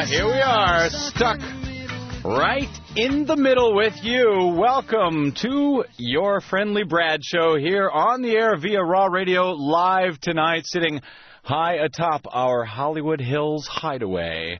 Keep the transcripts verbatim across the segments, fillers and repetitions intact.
Yeah, here we are, stuck right in the middle with you. Welcome to your friendly Brad show here on the air via Raw Radio, live tonight, sitting high atop our Hollywood Hills hideaway.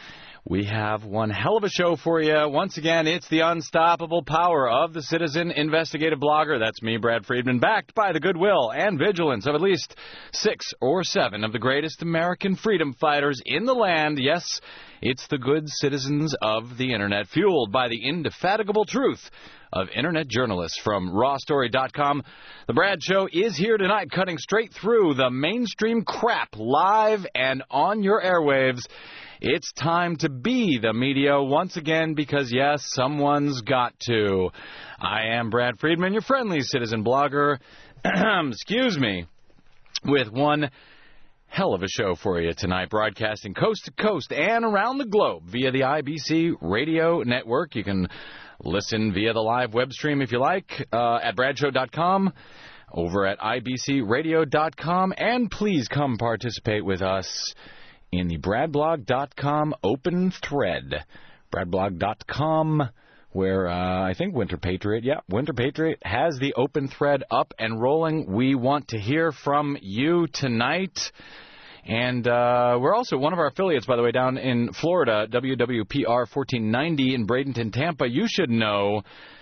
We have one hell of a show for you. Once again, it's the unstoppable power of the citizen investigative blogger. That's me, Brad Friedman, backed by the goodwill and vigilance of at least six or seven of the greatest American freedom fighters in the land. Yes, it's the good citizens of the Internet, fueled by the indefatigable truth of Internet journalists from Raw Story dot com. The Brad Show is here tonight, cutting straight through the mainstream crap, live and on your airwaves. It's time to be the media once again because, yes, someone's got to. I am Brad Friedman, your friendly citizen blogger, excuse me, with one hell of a show for you tonight, broadcasting coast to coast and around the globe via the I B C radio network. You can listen via the live web stream if you like uh, at brad show dot com, over at I B C radio dot com, and please come participate with us in the brad blog dot com open thread. brad blog dot com, where uh, I think Winter Patriot, yeah, Winter Patriot has the open thread up and rolling. We want to hear from you tonight. And uh, we're also one of our affiliates, by the way, down in Florida, W W P R fourteen ninety in Bradenton, Tampa. You should know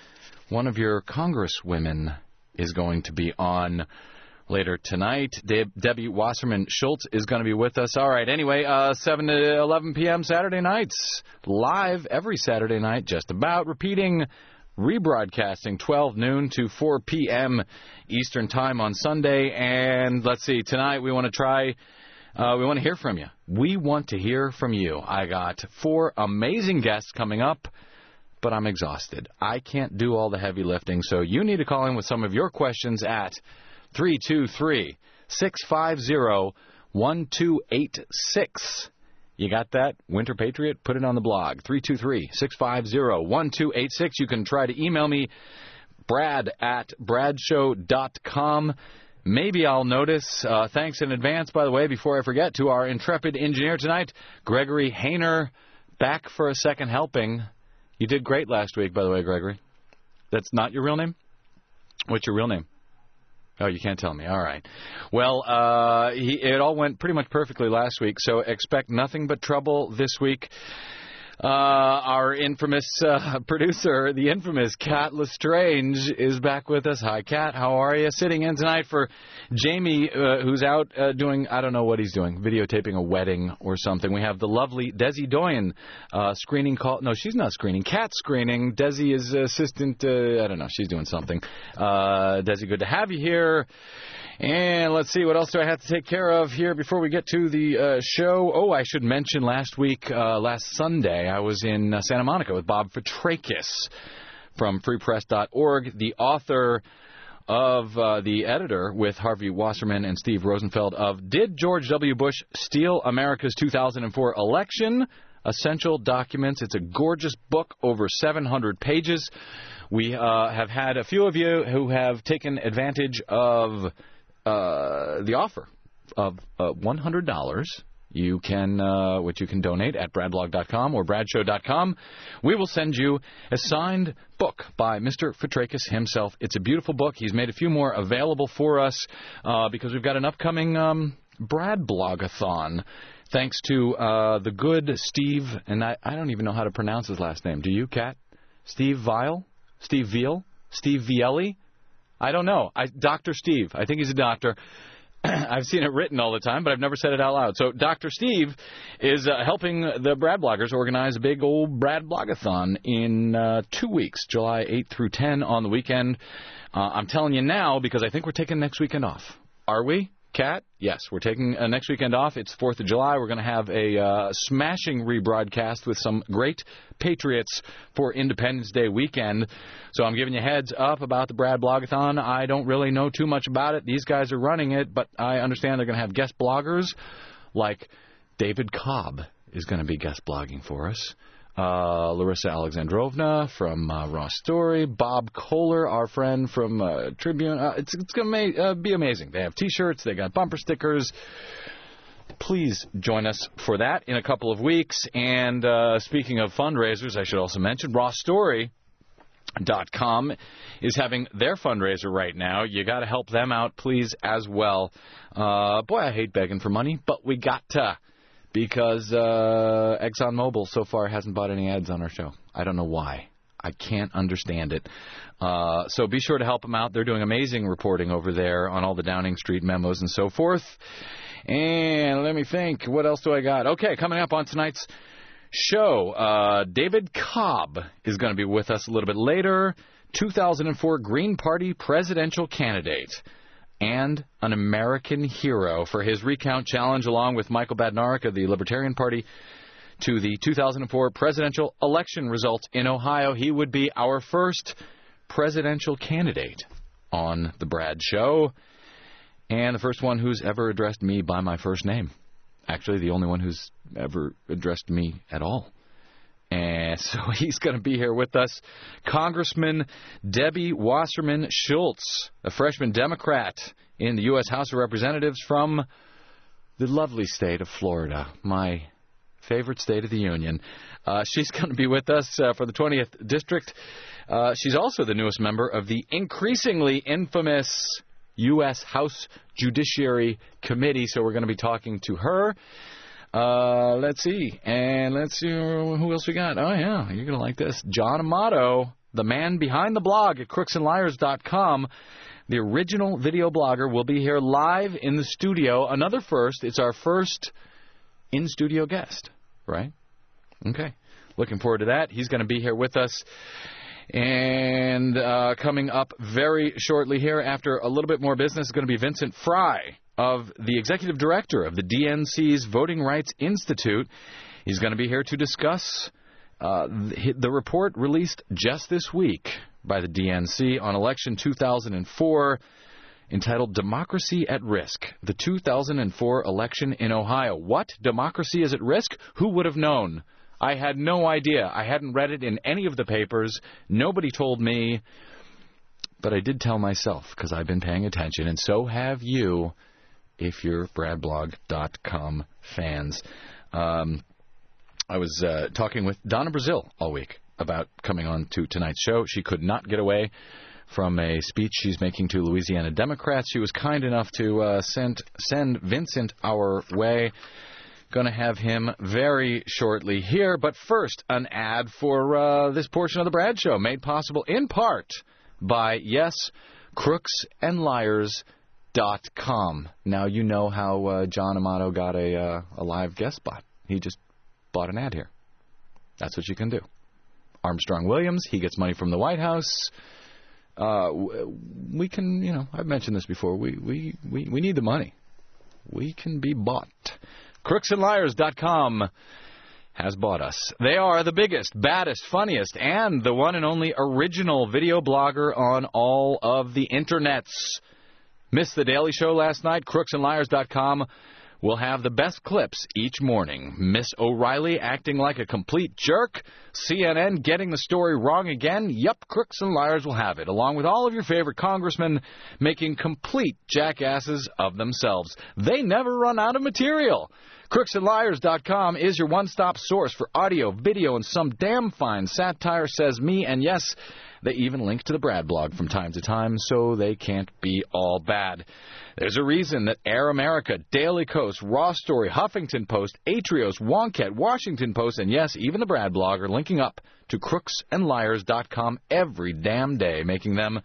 one of your congresswomen is going to be on later tonight. Deb- Debbie Wasserman Schultz is going to be with us. All right, anyway, uh, seven to eleven p.m. Saturday nights, live every Saturday night, just about, repeating, rebroadcasting twelve noon to four p.m. Eastern Time on Sunday. And let's see, tonight we want to try, uh, we want to hear from you. We want to hear from you. I got four amazing guests coming up, but I'm exhausted. I can't do all the heavy lifting, so you need to call in with some of your questions at three two three, six five zero, one two eight six. You got that? Winter Patriot? Put it on the blog. three two three, six five zero, one two eight six. You can try to email me, brad at brad show dot com. Maybe I'll notice. Uh, thanks in advance, by the way, before I forget, to our intrepid engineer tonight, Gregory Hayner, back for a second helping. You did great last week, by the way, Gregory. That's not your real name? What's your real name? Oh, you can't tell me. All right. Well, uh, he, it all went pretty much perfectly last week, so expect nothing but trouble this week. Uh, our infamous uh, producer, the infamous Kat Lestrange, is back with us. Hi, Kat. How are you? Sitting in tonight for Jamie, uh, who's out uh, doing, I don't know what he's doing, videotaping a wedding or something. We have the lovely Desi Doyen uh, screening call. No, she's not screening. Kat's screening. Desi is assistant. Uh, I don't know. She's doing something. Uh, Desi, good to have you here. And let's see, what else do I have to take care of here before we get to the uh, show? Oh, I should mention last week, uh, last Sunday, I was in uh, Santa Monica with Bob Fitrakis from free press dot org, the author of uh, the editor with Harvey Wasserman and Steve Rosenfeld of Did George W. Bush Steal America's two thousand four Election? Essential Documents. It's a gorgeous book, over seven hundred pages. We uh, have had a few of you who have taken advantage of Uh, the offer of uh, one hundred dollars. You can, uh, which you can donate at brad blog dot com or brad show dot com. We will send you a signed book by Mister Fitrakis himself. It's a beautiful book. He's made a few more available for us uh, because we've got an upcoming um, Brad Blogathon. Thanks to uh, the good Steve, and I, I don't even know how to pronounce his last name. Do you, Kat? Steve Vial? Steve Veal? Steve Vielli? I don't know. I, Doctor Steve. I think he's a doctor. I've seen it written all the time, but I've never said it out loud. So Doctor Steve is uh, helping the Brad bloggers organize a big old Brad Blogathon in uh, two weeks, July eighth through tenth on the weekend. Uh, I'm telling you now because I think we're taking next weekend off. Are we? Kat? Yes, we're taking uh, next weekend off. It's fourth of July. We're going to have a uh, smashing rebroadcast with some great patriots for Independence Day weekend. So I'm giving you heads up about the Brad Blogathon. I don't really know too much about it. These guys are running it, but I understand they're going to have guest bloggers like David Cobb is going to be guest blogging for us. Uh, Larissa Alexandrovna from uh, Raw Story, Bob Kohler, our friend from uh, Tribune. Uh, it's it's going to ma- uh, be amazing. They have T-shirts, they got bumper stickers. please join us for that in a couple of weeks. And uh, speaking of fundraisers, I should also mention Raw Story dot com is having their fundraiser right now. You got to help them out, please, as well. Uh, boy, I hate begging for money, but we got to, because uh, ExxonMobil so far hasn't bought any ads on our show. I don't know why. I can't understand it. Uh, so be sure to help them out. They're doing amazing reporting over there on all the Downing Street memos and so forth. And let me think. What else do I got? Okay, coming up on tonight's show, uh, David Cobb is going to be with us a little bit later. two thousand four Green Party presidential candidate and an American hero for his recount challenge, along with Michael Badnarik of the Libertarian Party, to the two thousand four presidential election results in Ohio. He would be our first presidential candidate on The Brad Show, and the first one who's ever addressed me by my first name. Actually, the only one who's ever addressed me at all. And so he's going to be here with us. Congressman Debbie Wasserman Schultz, a freshman Democrat in the U S House of Representatives from the lovely state of Florida, my favorite state of the union. Uh, she's going to be with us uh, for the twentieth District. Uh, she's also the newest member of the increasingly infamous U S House Judiciary Committee, so we're going to be talking to her. Uh, let's see. And let's see who else we got. Oh, yeah, you're going to like this. John Amato, the man behind the blog at crooks and liars dot com. The original video blogger will be here live in the studio. Another first. It's our first in-studio guest, right? Okay. Looking forward to that. He's going to be here with us. And uh, coming up very shortly here, after a little bit more business, is going to be Vincent Fry, of the executive director of the D N C's Voting Rights Institute. He's going to be here to discuss uh, the, the report released just this week by the D N C on election two thousand four, entitled Democracy at Risk, the two thousand four election in Ohio. What? Democracy is at risk? Who would have known? I had no idea. I hadn't read it in any of the papers. Nobody told me. But I did tell myself, because I've been paying attention, and so have you, if you're brad blog dot com fans. Um, I was uh, talking with Donna Brazil all week about coming on to tonight's show. She could not get away from a speech she's making to Louisiana Democrats. She was kind enough to uh, send, send Vincent our way. Going to have him very shortly here. But first, an ad for uh, this portion of the Brad Show, made possible in part by, yes, crooks and liars dot com. Now you know how uh, John Amato got a, uh, a live guest spot. He just bought an ad here. That's what you can do. Armstrong Williams, he gets money from the White House. Uh, we can, you know, I've mentioned this before. We, we, we, we need the money. We can be bought. crooks and liars dot com has bought us. They are the biggest, baddest, funniest, and the one and only original video blogger on all of the internets. Missed the Daily Show last night? crooks and liars dot com will have the best clips each morning. Miss O'Reilly acting like a complete jerk. C N N getting the story wrong again. Yup, Crooks and Liars will have it, along with all of your favorite congressmen making complete jackasses of themselves. They never run out of material. crooks and liars dot com is your one-stop source for audio, video, and some damn fine satire, says me. And yes, they even link to the Brad blog from time to time, so they can't be all bad. There's a reason that Air America, Daily Kos, Raw Story, Huffington Post, Atrios, Wonkette, Washington Post, and yes, even the Brad blog are linking up to crooks and liars dot com every damn day, making them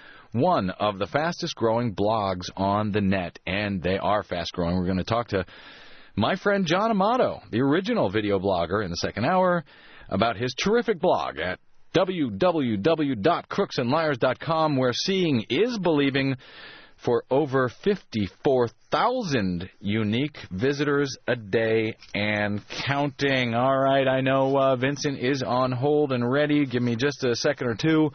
one of the fastest-growing blogs on the net. And they are fast-growing. We're going to talk to my friend John Amato, the original video blogger, in the second hour about his terrific blog at w w w dot crooks and liars dot com, where seeing is believing, for over fifty-four thousand unique visitors a day and counting. All right, I know uh, Vincent is on hold and ready. Give me just a second or two.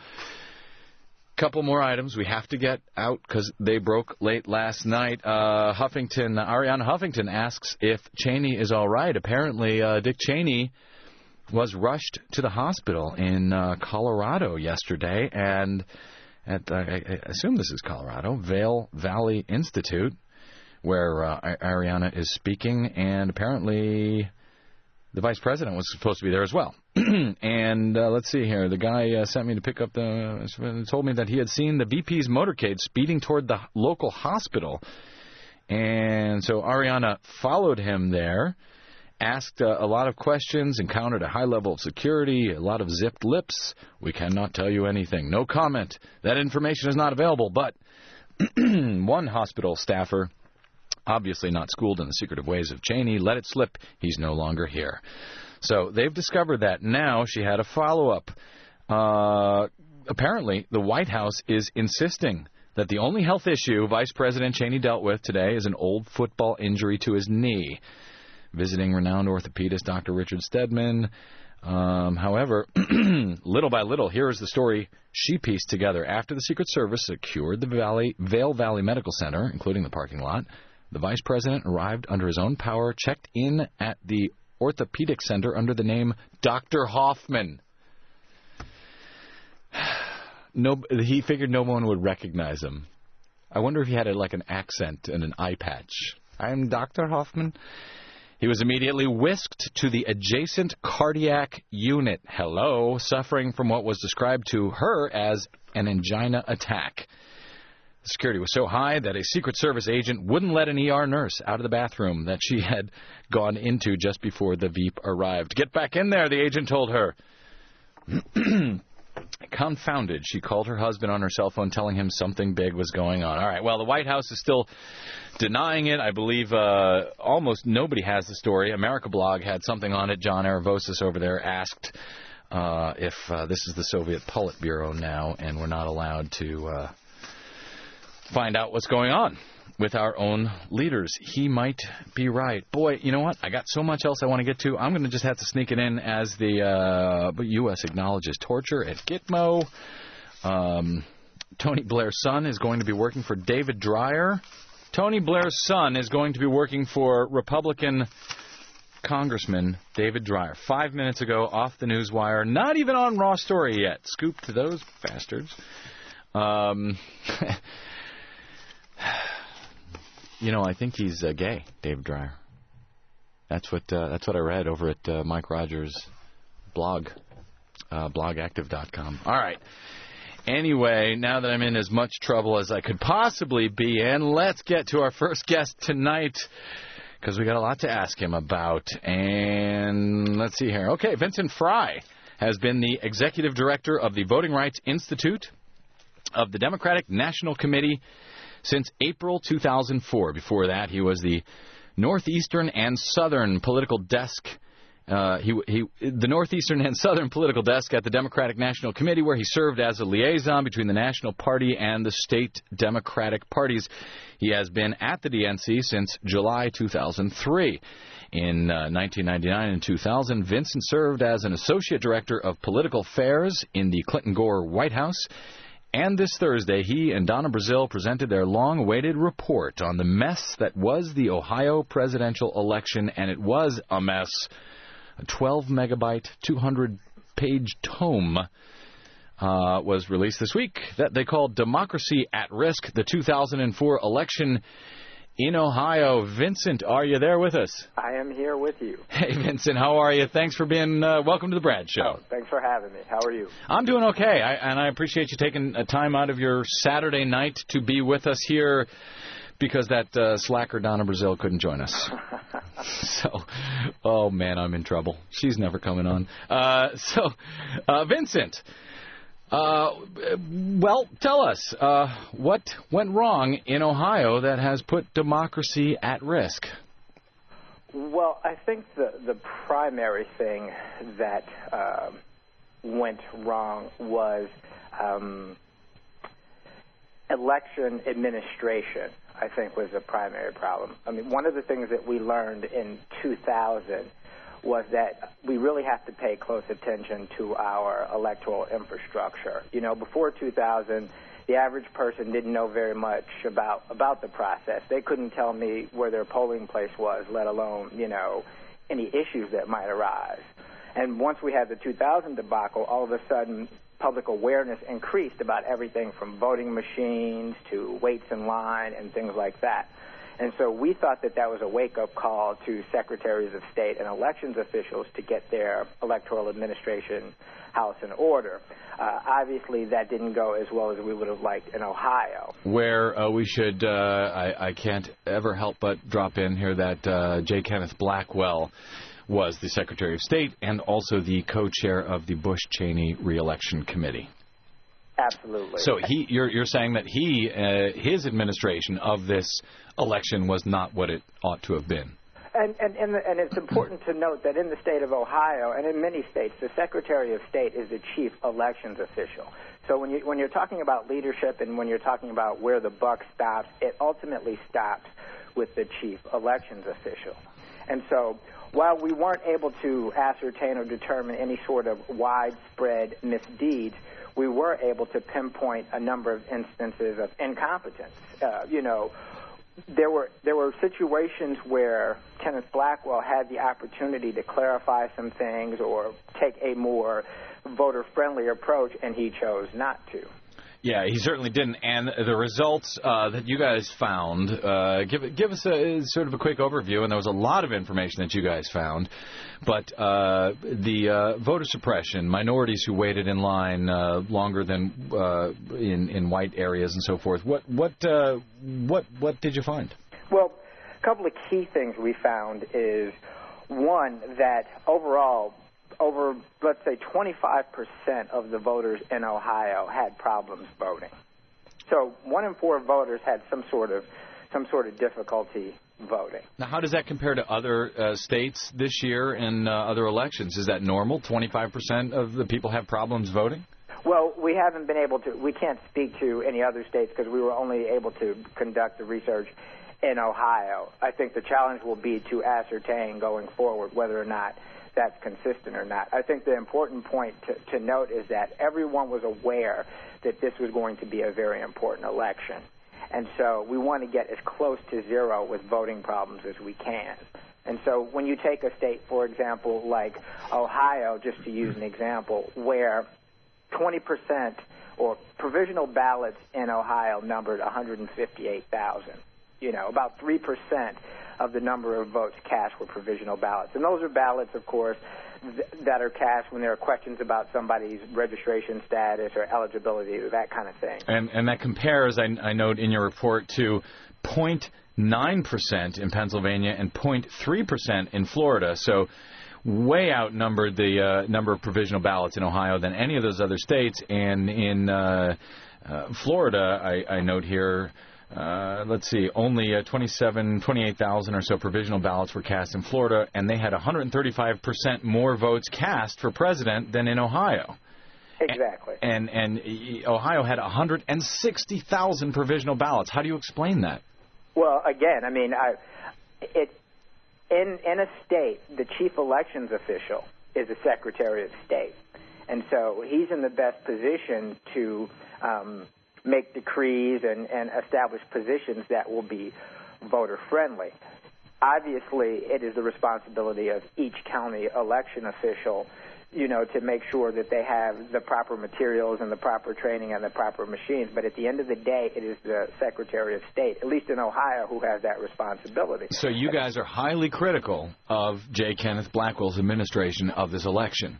Couple more items we have to get out because they broke late last night. Uh, Huffington, Ariana Huffington asks if Cheney is all right. Apparently, uh, Dick Cheney was rushed to the hospital in uh, Colorado yesterday, and at uh, I assume this is Colorado, Vail Valley Institute, where uh, Ariana is speaking, and apparently the vice president was supposed to be there as well. And uh, let's see here. The guy uh, sent me to pick up the... told me that he had seen the V P's motorcade speeding toward the local hospital. And so Ariana followed him there, asked uh, a lot of questions, encountered a high level of security, a lot of zipped lips. We cannot tell you anything. No comment. That information is not available. But one hospital staffer, obviously not schooled in the secretive ways of Cheney, let it slip. He's no longer here. So they've discovered that. Now she had a follow-up. Uh, apparently, the White House is insisting that the only health issue Vice President Cheney dealt with today is an old football injury to his knee. Visiting renowned orthopedist Doctor Richard Stedman. Um, however, little by little, here is the story she pieced together. After the Secret Service secured the Valley, Vail Valley Medical Center, including the parking lot, the vice president arrived under his own power, checked in at the orthopedic center under the name Doctor Hoffman. No, he figured no one would recognize him. I wonder if he had a, like an accent and an eye patch. I'm Doctor Hoffman. He was immediately whisked to the adjacent cardiac unit. Hello, suffering from what was described to her as an angina attack. The security was so high that a Secret Service agent wouldn't let an E R nurse out of the bathroom that she had gone into just before the Veep arrived. Get back in there, the agent told her. Confounded, she called her husband on her cell phone, telling him something big was going on. All right, well, the White House is still denying it. I believe uh, almost nobody has the story. America Blog had something on it. John Aravosis over there asked uh, if uh, this is the Soviet Politburo now, and we're not allowed to uh, find out what's going on with our own leaders. He might be right. Boy, you know what? I got so much else I want to get to. I'm going to just have to sneak it in as the uh, U S acknowledges torture at Gitmo. Um, Tony Blair's son is going to be working for David Dreyer. Tony Blair's son is going to be working for Republican Congressman David Dreyer. Five minutes ago, off the newswire. Not even on Raw Story yet. Scoop to those bastards. Um... You know, I think he's uh, gay, David Dreyer. That's what uh, that's what I read over at uh, Mike Rogers' blog, uh, blog active dot com. All right. Anyway, now that I'm in as much trouble as I could possibly be in, let's get to our first guest tonight, because we got a lot to ask him about. And let's see here. Okay, Vincent Fry has been the executive director of the Voting Rights Institute of the Democratic National Committee since April two thousand four. Before that, he was the Northeastern and Southern political desk. Uh, he, he, the Northeastern and Southern political desk at the Democratic National Committee, where he served as a liaison between the National Party and the state Democratic parties. He has been at the D N C since July two thousand three. In uh, nineteen ninety-nine and two thousand, Vincent served as an associate director of political affairs in the Clinton-Gore White House. And this Thursday, he and Donna Brazile presented their long-awaited report on the mess that was the Ohio presidential election, and it was a mess. A twelve megabyte, two hundred page tome uh, was released this week that they called Democracy at Risk, the two thousand four election in Ohio. Vincent, are you there with us? I am here with you. Hey, Vincent, how are you? Thanks for being, uh, welcome to the Brad Show. Oh, thanks for having me. How are you? I'm doing okay, I, and I appreciate you taking a time out of your Saturday night to be with us here, because that uh, slacker Donna Brazile couldn't join us. So, oh man, I'm in trouble. She's never coming on. Uh, so, uh, Vincent, Uh, well, tell us, uh, what went wrong in Ohio that has put democracy at risk? Well, I think the, the primary thing that uh, went wrong was um, election administration, I think, was the primary problem. I mean, one of the things that we learned in two thousand was that we really have to pay close attention to our electoral infrastructure. You know, before two thousand, the average person didn't know very much about, about the process. They couldn't tell me where their polling place was, let alone, you know, any issues that might arise. And once we had the two thousand debacle, all of a sudden public awareness increased about everything from voting machines to waits in line and things like that. And so we thought that that was a wake-up call to secretaries of state and elections officials to get their electoral administration house in order. Uh, obviously, that didn't go as well as we would have liked in Ohio. Where uh, we should, uh, I, I can't ever help but drop in here that uh, J. Kenneth Blackwell was the Secretary of State and also the co-chair of the Bush-Cheney Re-election Committee. Absolutely. So he, you're, you're saying that he, uh, his administration of this election was not what it ought to have been. And, and, and, and it's important to note that in the state of Ohio and in many states, the Secretary of State is the chief elections official. So when, you, when you're talking about leadership and when you're talking about where the buck stops, it ultimately stops with the chief elections official. And so while we weren't able to ascertain or determine any sort of widespread misdeeds, we were able to pinpoint a number of instances of incompetence. Uh, you know, There were there were situations where Kenneth Blackwell had the opportunity to clarify some things or take a more voter-friendly approach, and he chose not to. Yeah, he certainly didn't. And the results uh, that you guys found, uh, give give us a sort of a quick overview. And there was a lot of information that you guys found, but uh, the uh, voter suppression, minorities who waited in line uh, longer than uh, in in white areas and so forth. What what uh, what what did you find? Well, a couple of key things we found is one, that overall, over, let's say, twenty-five percent of the voters in Ohio had problems voting. So one in four voters had some sort of some sort of difficulty voting. Now, how does that compare to other uh, states this year and uh, other elections? Is that normal? twenty-five percent of the people have problems voting? Well, we haven't been able to, we can't speak to any other states because we were only able to conduct the research in Ohio. I think the challenge will be to ascertain going forward whether or not that's consistent or not. I think the important point to, to note is that everyone was aware that this was going to be a very important election. And so we want to get as close to zero with voting problems as we can. And so when you take a state, for example, like Ohio, just to use an example, where twenty percent or provisional ballots in Ohio numbered one hundred fifty-eight thousand. You know, about three percent of the number of votes cast were provisional ballots. And those are ballots, of course, th- that are cast when there are questions about somebody's registration status or eligibility or that kind of thing. And and that compares, I, I note in your report, to zero point nine percent in Pennsylvania and zero point three percent in Florida. So way outnumbered the uh, number of provisional ballots in Ohio than any of those other states. And in uh, uh, Florida, I, I note here, Uh, let's see, only uh, twenty-seven, twenty-eight thousand or so provisional ballots were cast in Florida, and they had one hundred thirty-five percent more votes cast for president than in Ohio. Exactly. And and, and Ohio had one hundred sixty thousand provisional ballots. How do you explain that? Well, again, I mean, I, it in in a state, the chief elections official is the Secretary of State, and so he's in the best position to Um, make decrees and, and establish positions that will be voter-friendly. Obviously, it is the responsibility of each county election official, you know, to make sure that they have the proper materials and the proper training and the proper machines. But at the end of the day, it is the Secretary of State, at least in Ohio, who has that responsibility. So you guys are highly critical of J. Kenneth Blackwell's administration of this election.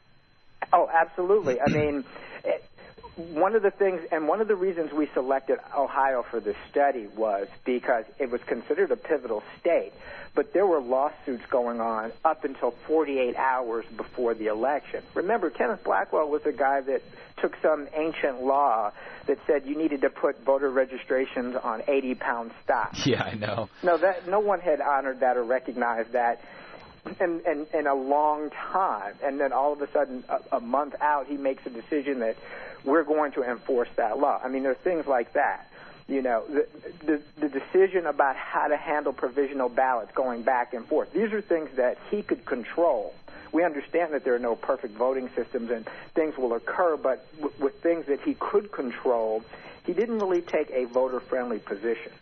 Oh, absolutely. I mean, it, one of the things, and one of the reasons we selected Ohio for this study was because it was considered a pivotal state, but there were lawsuits going on up until forty-eight hours before the election. Remember, Kenneth Blackwell was a guy that took some ancient law that said you needed to put voter registrations on eighty pound stock. Yeah, I know. No, that no one had honored that or recognized that in, in, in a long time. And then all of a sudden, a, a month out, he makes a decision that we're going to enforce that law. I mean, there are things like that. You know, the, the, the decision about how to handle provisional ballots going back and forth. These are things that he could control. We understand that there are no perfect voting systems and things will occur, but w- with things that he could control, he didn't really take a voter-friendly position.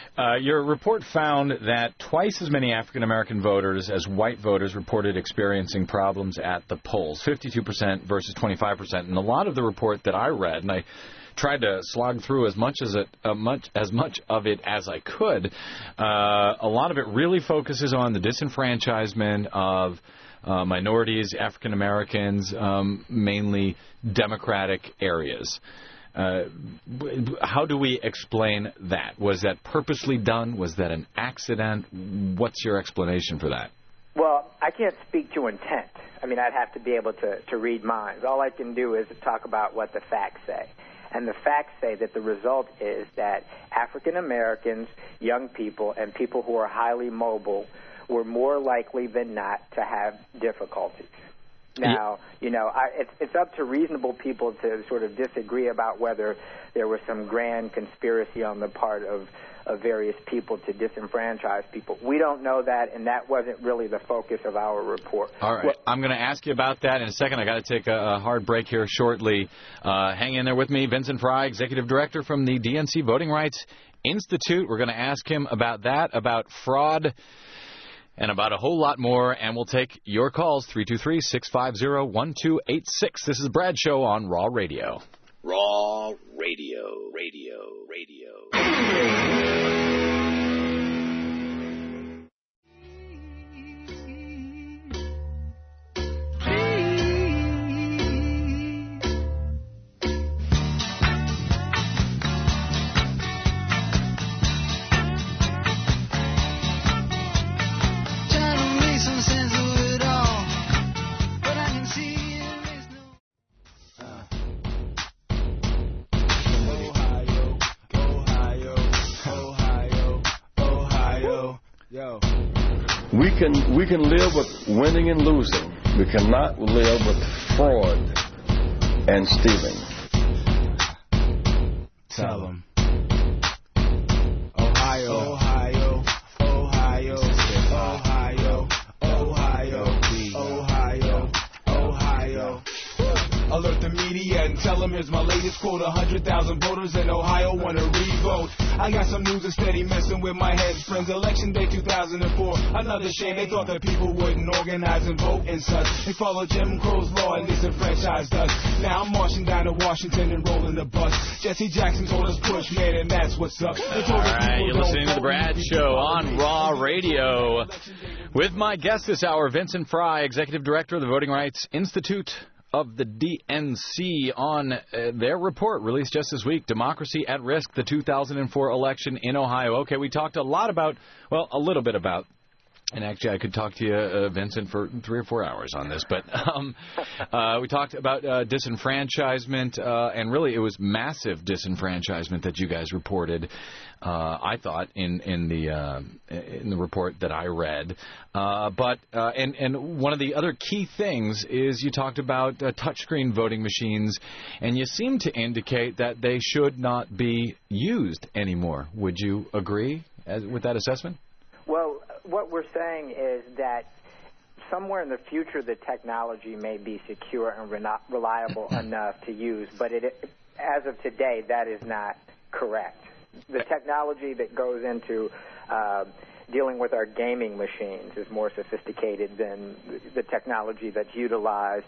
Uh, your report found that twice as many African-American voters as white voters reported experiencing problems at the polls, fifty-two percent versus twenty-five percent. And a lot of the report that I read, and I tried to slog through as much as it, uh, much as much of it as I could, uh, a lot of it really focuses on the disenfranchisement of uh, minorities, African-Americans, um, mainly Democratic areas. Uh, how do we explain that? Was that purposely done? Was that an accident? What's your explanation for that? Well, I can't speak to intent. I mean, I'd have to be able to, to read minds. All I can do is talk about what the facts say. And the facts say that the result is that African Americans, young people, and people who are highly mobile were more likely than not to have difficulties. Now, you know, I, it's, it's up to reasonable people to sort of disagree about whether there was some grand conspiracy on the part of, of various people to disenfranchise people. We don't know that, and that wasn't really the focus of our report. All right. Well, I'm going to ask you about that in a second. I got to take a, a hard break here shortly. Uh, hang in there with me. Vincent Fry, Executive Director from the D N C Voting Rights Institute. We're going to ask him about that, about fraud, and about a whole lot more, and we'll take your calls, three two three, six five zero, one two eight six. This is the Brad Show on Raw Radio. Raw Radio, Radio, Radio. We can we can live with winning and losing. We cannot live with fraud and stealing. Tell them. Ohio, Ohio, Ohio, Ohio, Ohio, Ohio, Ohio. Alert the media and tell them here's my latest quote. one hundred thousand voters in Ohio want to re-vote. I got some news that's steady messing with my head. Friends, election day two thousand four. Another shame. They thought that people wouldn't organize and vote and such. They followed Jim Crow's law and disenfranchised us. Now I'm marching down to Washington and rolling the bus. Jesse Jackson told us push, man, and that's what's up. All right, you're listening to The Brad Show on Raw Radio. With my guest this hour, Vincent Fry, Executive Director of the Voting Rights Institute of the D N C, on uh, their report released just this week, Democracy at Risk, the two thousand four election in Ohio. Okay, we talked a lot about, well, a little bit about, and actually I could talk to you, uh, Vincent, for three or four hours on this, but um, uh, we talked about uh, disenfranchisement, uh, and really it was massive disenfranchisement that you guys reported, uh, I thought, in, in, the, uh, in the report that I read. Uh, but uh, and, and one of the other key things is you talked about uh, touchscreen voting machines, and you seem to indicate that they should not be used anymore. Would you agree as, with that assessment? Well, what we're saying is that somewhere in the future the technology may be secure and re- reliable enough to use, but it, as of today, that is not correct. The technology that goes into uh, dealing with our gaming machines is more sophisticated than the technology that's utilized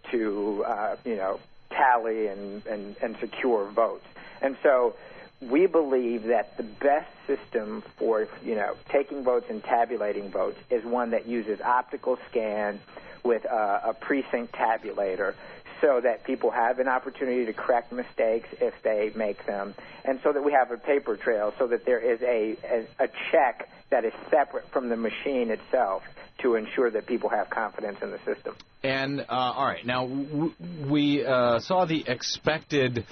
to, uh, you know, tally and, and, and secure votes. And so we believe that the best system for, you know, taking votes and tabulating votes is one that uses optical scan with a, a precinct tabulator, so that people have an opportunity to correct mistakes if they make them, and so that we have a paper trail, so that there is a, a, a check that is separate from the machine itself to ensure that people have confidence in the system. And, uh, all right, now, w- we uh, saw the expected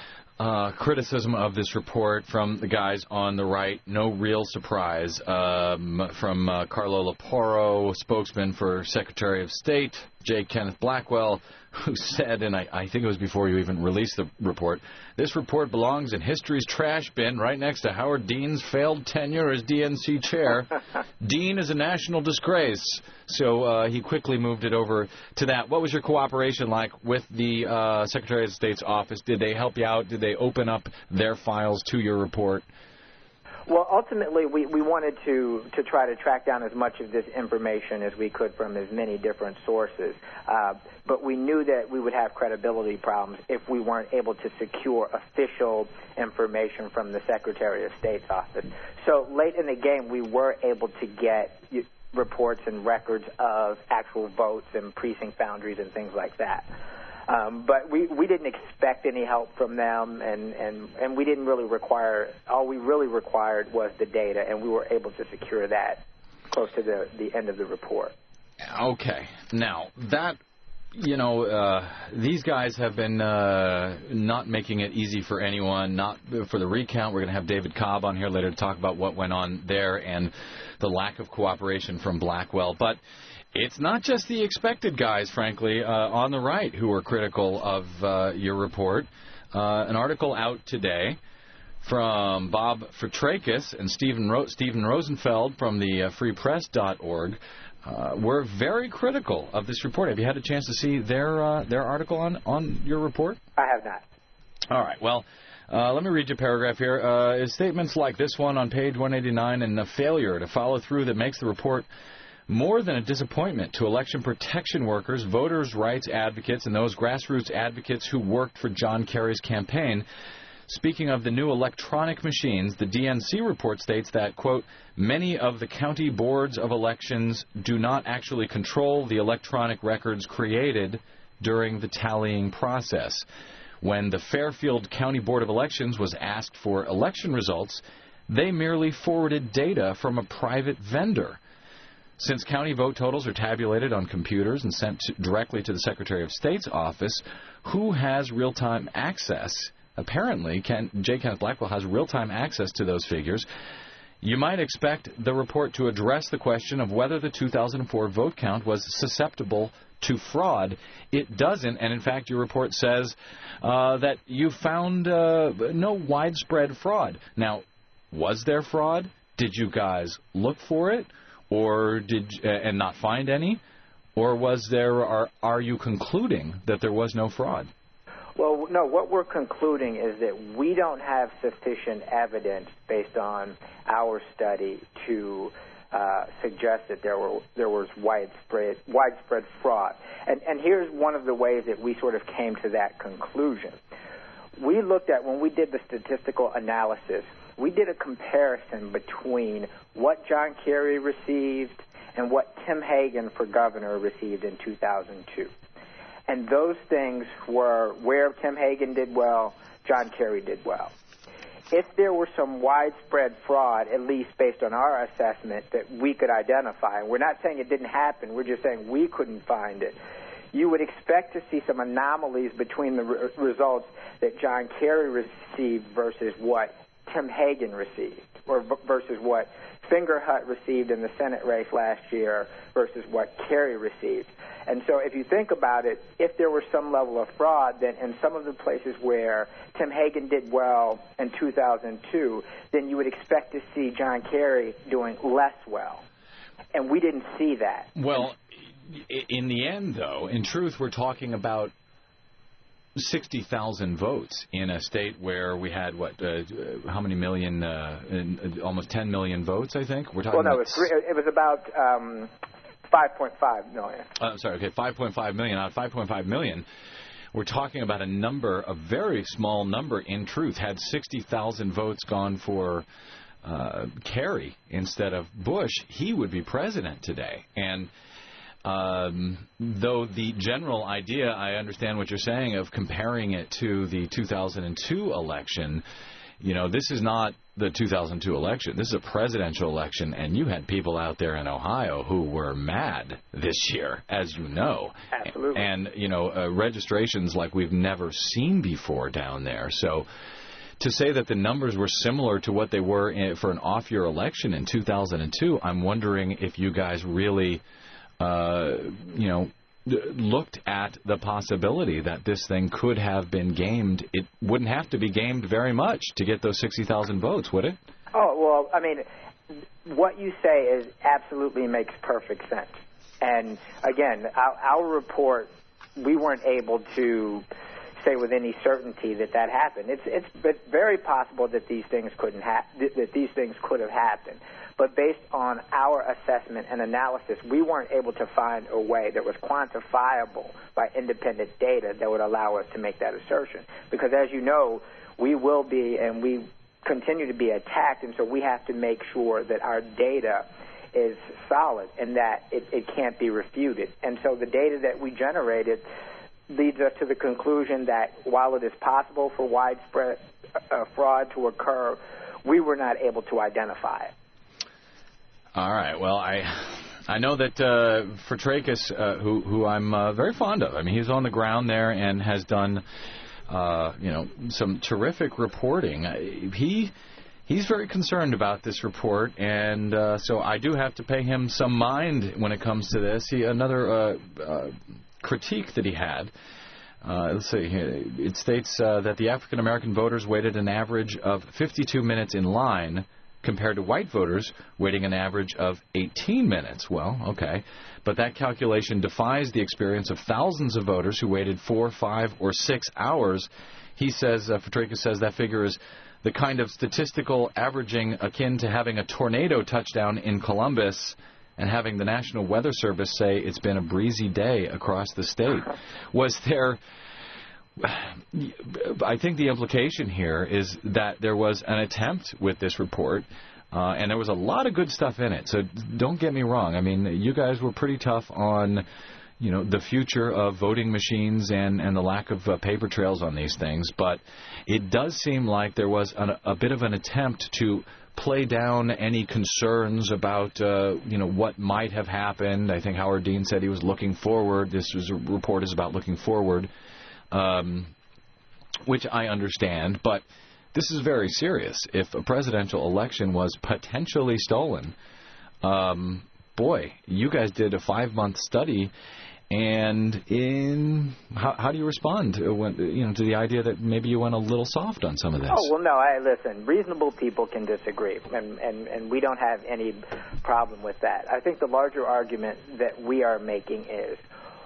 Uh, criticism of this report from the guys on the right. No real surprise um, from uh, Carlo Leporo, spokesman for Secretary of State, J. Kenneth Blackwell, who said, and I, I think it was before you even released the report, this report belongs in history's trash bin right next to Howard Dean's failed tenure as D N C chair. Dean is a national disgrace. So uh, he quickly moved it over to that. What was your cooperation like with the uh, Secretary of State's office? Did they help you out? Did they open up their files to your report? Well, ultimately, we, we wanted to, to try to track down as much of this information as we could from as many different sources. Uh, but we knew that we would have credibility problems if we weren't able to secure official information from the Secretary of State's office. So late in the game, we were able to get reports and records of actual votes and precinct boundaries and things like that. Um, but we, we didn't expect any help from them, and, and, and we didn't really require, all we really required was the data, and we were able to secure that close to the, the end of the report. Okay. Now, that, you know, uh, these guys have been uh, not making it easy for anyone, not for the recount. We're going to have David Cobb on here later to talk about what went on there and the lack of cooperation from Blackwell. But it's not just the expected guys, frankly, uh, on the right who are critical of uh, your report. Uh, an article out today from Bob Fitrakis and Stephen, Ro- Stephen Rosenfeld from the uh, free press dot org uh, were very critical of this report. Have you had a chance to see their uh, their article on, on your report? I have not. All right. Well, uh, let me read you a paragraph here. Uh, statements like this one on page one eighty-nine and a failure to follow through that makes the report more than a disappointment to election protection workers, voters' rights advocates, and those grassroots advocates who worked for John Kerry's campaign. Speaking of the new electronic machines, the D N C report states that, quote, many of the county boards of elections do not actually control the electronic records created during the tallying process. When the Fairfield County Board of Elections was asked for election results, they merely forwarded data from a private vendor. Since county vote totals are tabulated on computers and sent to, directly to the Secretary of State's office, who has real-time access? Apparently, Ken, J. Kenneth Blackwell has real-time access to those figures. You might expect the report to address the question of whether the two thousand four vote count was susceptible to fraud. It doesn't, and in fact, your report says uh, that you found uh, no widespread fraud. Now, was there fraud? Did you guys look for it? Or did uh, and not find any, or was there? Are are you concluding that there was no fraud? Well, no. What we're concluding is that we don't have sufficient evidence based on our study to uh, suggest that there were there was widespread widespread fraud. And and here's one of the ways that we sort of came to that conclusion. We looked at, when we did the statistical analysis, we did a comparison between what John Kerry received and what Tim Hagan for governor received in two thousand two. And those things were where Tim Hagan did well, John Kerry did well. If there were some widespread fraud, at least based on our assessment, that we could identify, and we're not saying it didn't happen, we're just saying we couldn't find it, you would expect to see some anomalies between the re- results that John Kerry received versus what Tim Hagan received, or v- versus what Fingerhut received in the Senate race last year versus what Kerry received. And so if you think about it, if there were some level of fraud, then in some of the places where Tim Hagan did well in two thousand two, then you would expect to see John Kerry doing less well. And we didn't see that. Well, in the end, though, in truth, we're talking about sixty thousand votes in a state where we had, what, uh, how many million, uh, in, uh, almost ten million votes, I think? We're talking well, no, about it was, three, it was about um, five point five million. Uh, sorry, okay, five point five million. Out of five point five million, we're talking about a number, a very small number in truth. Had sixty thousand votes gone for uh, Kerry instead of Bush, he would be president today. And Um, though the general idea, I understand what you're saying, of comparing it to the two thousand two election, you know, this is not the two thousand two election. This is a presidential election, and you had people out there in Ohio who were mad this year, as you know. Absolutely. And, you know, uh, registrations like we've never seen before down there. So to say that the numbers were similar to what they were in, for an off-year election in two thousand two, I'm wondering if you guys really... Uh, you know, looked at the possibility that this thing could have been gamed. It wouldn't have to be gamed very much to get those sixty thousand votes, would it? Oh, well, I mean, what you say is absolutely makes perfect sense. And, again, our, our report, we weren't able to say with any certainty that that happened. It's it's it's very possible that these things couldn't ha- that these things could have happened. But based on our assessment and analysis, we weren't able to find a way that was quantifiable by independent data that would allow us to make that assertion. Because as you know, we will be and we continue to be attacked, and so we have to make sure that our data is solid and that it, it can't be refuted. And so the data that we generated leads us to the conclusion that while it is possible for widespread uh, fraud to occur, we were not able to identify it. All right. Well, I I know that uh, Fitrakis, uh, who who I'm uh, very fond of. I mean, he's on the ground there and has done, uh, you know, some terrific reporting. He he's very concerned about this report, and uh, so I do have to pay him some mind when it comes to this. He another uh, uh, critique that he had. Uh, let's see. It states uh, that the African American voters waited an average of fifty-two minutes in line, compared to white voters waiting an average of eighteen minutes. Well, okay. But that calculation defies the experience of thousands of voters who waited four, five, or six hours. He says, uh, Fitrakis says that figure is the kind of statistical averaging akin to having a tornado touchdown in Columbus and having the National Weather Service say it's been a breezy day across the state. Was there... I think the implication here is that there was an attempt with this report, uh, and there was a lot of good stuff in it. So don't get me wrong. I mean, you guys were pretty tough on, you know, the future of voting machines and, and the lack of uh, paper trails on these things. But it does seem like there was an, a bit of an attempt to play down any concerns about, uh, you know, what might have happened. I think Howard Dean said he was looking forward. This was a report is about looking forward. Um, which I understand, but this is very serious. If a presidential election was potentially stolen, um, boy, you guys did a five-month study, and in how, how do you respond to, when, you know, to the idea that maybe you went a little soft on some of this? Oh, well, no, I, listen, reasonable people can disagree, and, and, and we don't have any problem with that. I think the larger argument that we are making is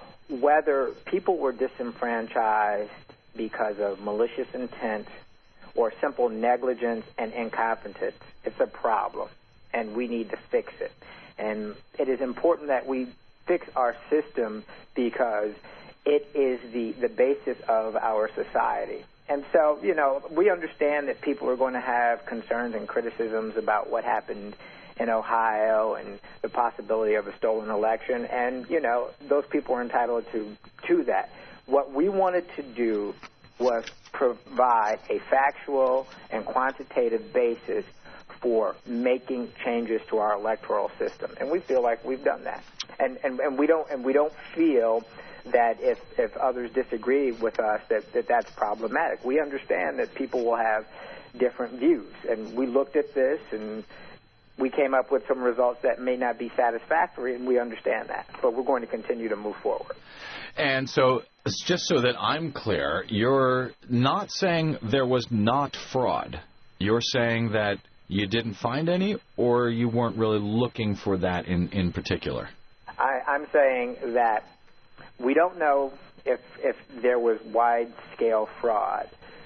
whether people were disenfranchised because of malicious intent or simple negligence and incompetence, it's a problem, and we need to fix it. And it is important that we fix our system because it is the, the basis of our society. And so, you know, we understand that people are going to have concerns and criticisms about what happened in Ohio and the possibility of a stolen election, and, you know, those people are entitled to, to that. What we wanted to do was provide a factual and quantitative basis for making changes to our electoral system, and we feel like we've done that. And, and, and we don't and we don't feel that if, if others disagree with us that, that that's problematic. We understand that people will have different views, and we looked at this and we came up with some results that may not be satisfactory, and we understand that. But we're going to continue to move forward. And so, just so that I'm clear, you're not saying there was not fraud. You're saying that you didn't find any, or you weren't really looking for that in, in particular? I, I'm saying that we don't know if, if there was wide-scale fraud.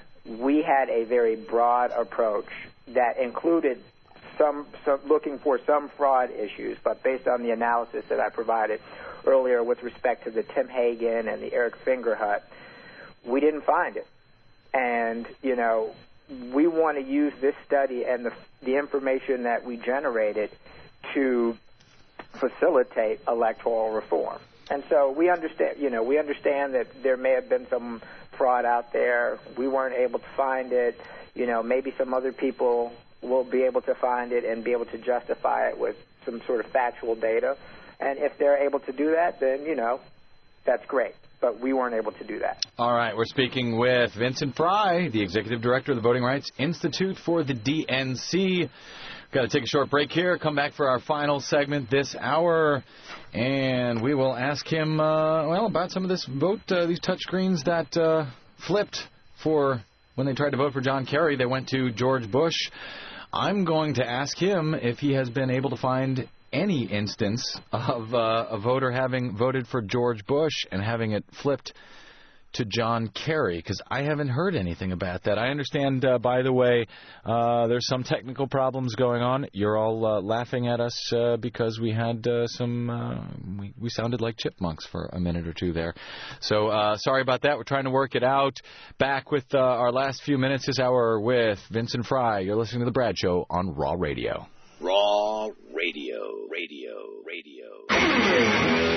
We had a very broad approach that included Some, some looking for some fraud issues, but based on the analysis that I provided earlier with respect to the Tim Hagen and the Eric Fingerhut, we didn't find it. And, you know, we want to use this study and the, the information that we generated to facilitate electoral reform. And so we understand, you know, we understand that there may have been some fraud out there. We weren't able to find it. You know, maybe some other people will be able to find it and be able to justify it with some sort of factual data. And if they're able to do that, then, you know, that's great. But we weren't able to do that. All right. We're speaking with Vincent Fry, the Executive Director of the Voting Rights Institute for the D N C. Got to take a short break here. Come back for our final segment this hour. And we will ask him, uh, well, about some of this vote, uh, these touchscreens that uh, flipped for when they tried to vote for John Kerry. They went to George Bush. I'm going to ask him if he has been able to find any instance of uh, a voter having voted for George Bush and having it flipped to John Kerry? Because I haven't heard anything about that. I understand, uh, by the way, uh, there's some technical problems going on. You're all uh, laughing at us uh, because we had uh, some, uh, we, we sounded like chipmunks for a minute or two there. So uh, sorry about that. We're trying to work it out. Back with uh, our last few minutes this hour with Vincent Fry. You're listening to The Brad Show on Raw Radio. Raw Radio, radio, radio.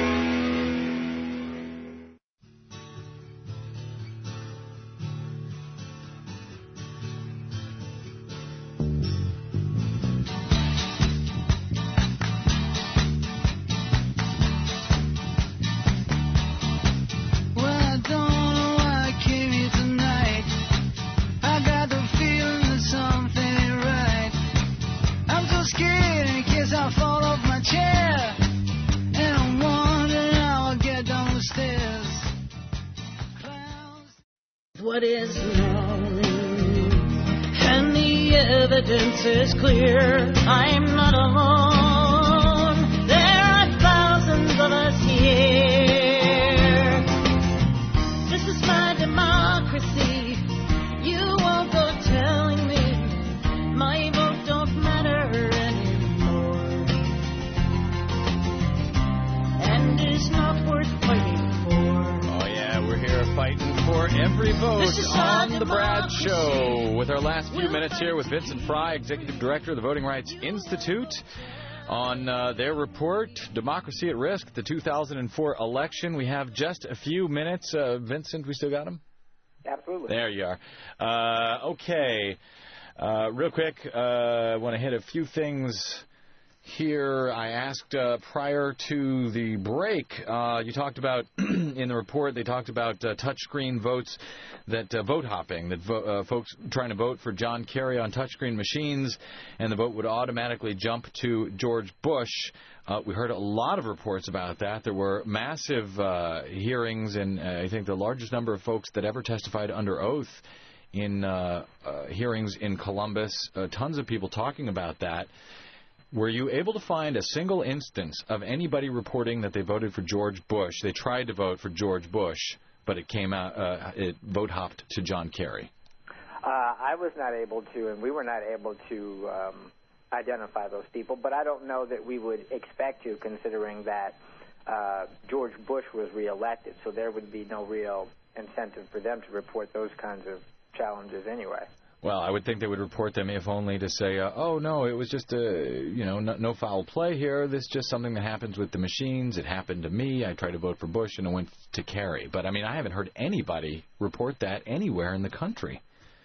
What is known, and the evidence is clear. I'm not alone. There are thousands of us here. This is my democracy. You won't go telling me my vote don't matter anymore, and it's not worth fighting for. Oh yeah, we're here fighting for every vote on The Brad Show with our last few minutes here with Vincent Fry, Executive Director of the Voting Rights Institute, on uh, their report, Democracy at Risk, the two thousand four election. We have just a few minutes. Uh, Vincent, we still got him? Absolutely. There you are. Uh, okay. Uh, real quick, uh, I want to hit a few things here. I asked uh, prior to the break, uh, you talked about, in the report, they talked about uh, touchscreen votes, that uh, vote hopping, that vo- uh, folks trying to vote for John Kerry on touchscreen machines, and the vote would automatically jump to George Bush. Uh, we heard a lot of reports about that. There were massive uh, hearings, and uh, I think the largest number of folks that ever testified under oath in uh, uh, hearings in Columbus. Uh, tons of people talking about that. Were you able to find a single instance of anybody reporting that they voted for George Bush? They tried to vote for George Bush, but it came out, uh, it vote hopped to John Kerry. Uh, I was not able to, and we were not able to um, identify those people, but I don't know that we would expect to, considering that uh, George Bush was reelected, so there would be no real incentive for them to report those kinds of challenges anyway. Well, I would think they would report them if only to say, uh, oh, no, it was just, a, you know, no, no foul play here. This is just something that happens with the machines. It happened to me. I tried to vote for Bush, and it went to Kerry. But, I mean, I haven't heard anybody report that anywhere in the country.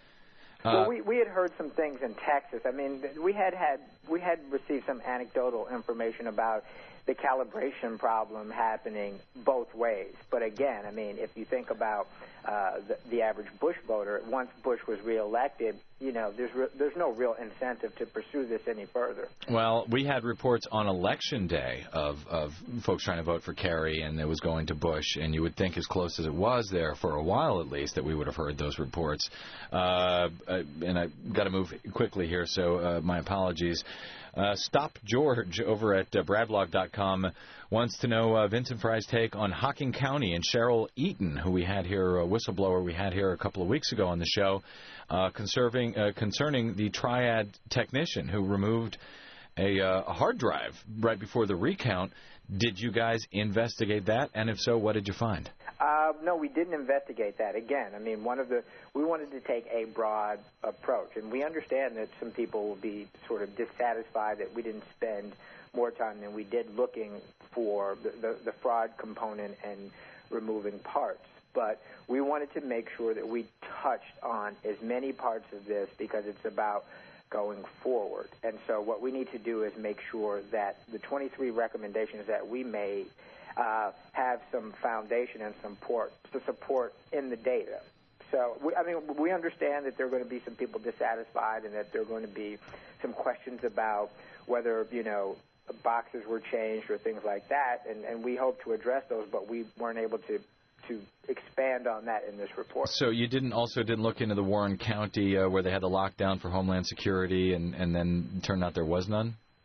Uh, well, we, we had heard some things in Texas. I mean, we had, had, we had received some anecdotal information about the calibration problem happening both ways. But again, I mean, if you think about uh, the, the average Bush voter, once Bush was reelected, you know, there's re- there's no real incentive to pursue this any further. Well, we had reports on Election Day of, of folks trying to vote for Kerry, and it was going to Bush, and you would think as close as it was there for a while at least that we would have heard those reports. Uh, and I've got to move quickly here, so uh, my apologies. Uh, Stop George over at uh, bradblog dot com wants to know uh, Vincent Fry's take on Hocking County and Cheryl Eaton, who we had here, a whistleblower we had here a couple of weeks ago on the show, uh, conserving, uh, concerning the Triad technician who removed a, uh, a hard drive right before the recount. Did you guys investigate that? And if so, what did you find? Uh, no, we didn't investigate that. Again, I mean, one of the we wanted to take a broad approach, and we understand that some people will be sort of dissatisfied that we didn't spend more time than we did looking for the, the, the fraud component and removing parts. But we wanted to make sure that we touched on as many parts of this because it's about going forward. And so what we need to do is make sure that the twenty-three recommendations that we made uh, have some foundation and some support, to support in the data. So, we, I mean, we understand that there are going to be some people dissatisfied and that there are going to be some questions about whether, you know, boxes were changed or things like that, and, and we hope to address those, but we weren't able to to expand on that in this report. So you didn't also didn't look into the Warren County uh, where they had the lockdown for Homeland Security, and, and then it turned out there was none? Right.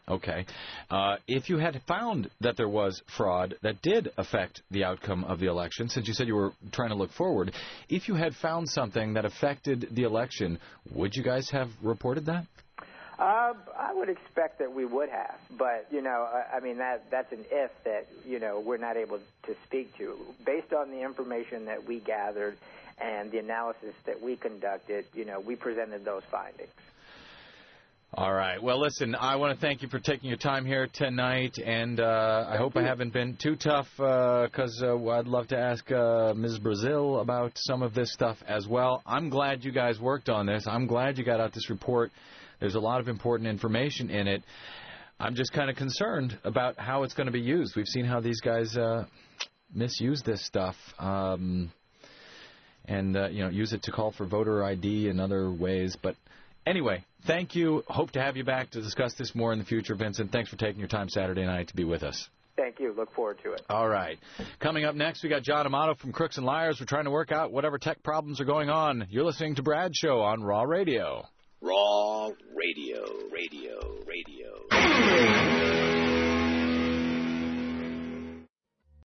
Okay. Uh, if you had found that there was fraud that did affect the outcome of the election, since you said you were trying to look forward, if you had found something that affected the election, would you guys have reported that? Uh, I would expect that we would have, but, you know, I, I mean, that that's an if that, you know, we're not able to speak to. Based on the information that we gathered and the analysis that we conducted, you know, we presented those findings. All right. Well, listen, I want to thank you for taking your time here tonight, and uh, I hope I haven't been too tough because uh, uh, I'd love to ask uh, Miz Brazil about some of this stuff as well. I'm glad you guys worked on this. I'm glad you got out this report. There's a lot of important information in it. I'm just kind of concerned about how it's going to be used. We've seen how these guys uh, misuse this stuff um, and, uh, you know, use it to call for voter I D and other ways, but anyway, thank you. Hope to have you back to discuss this more in the future, Vincent. Thanks for taking your time Saturday night to be with us. Thank you. Look forward to it. All right. Coming up next, we got John Amato from Crooks and Liars. We're trying to work out whatever tech problems are going on. You're listening to Brad Show on Raw Radio. Raw Radio, radio, radio.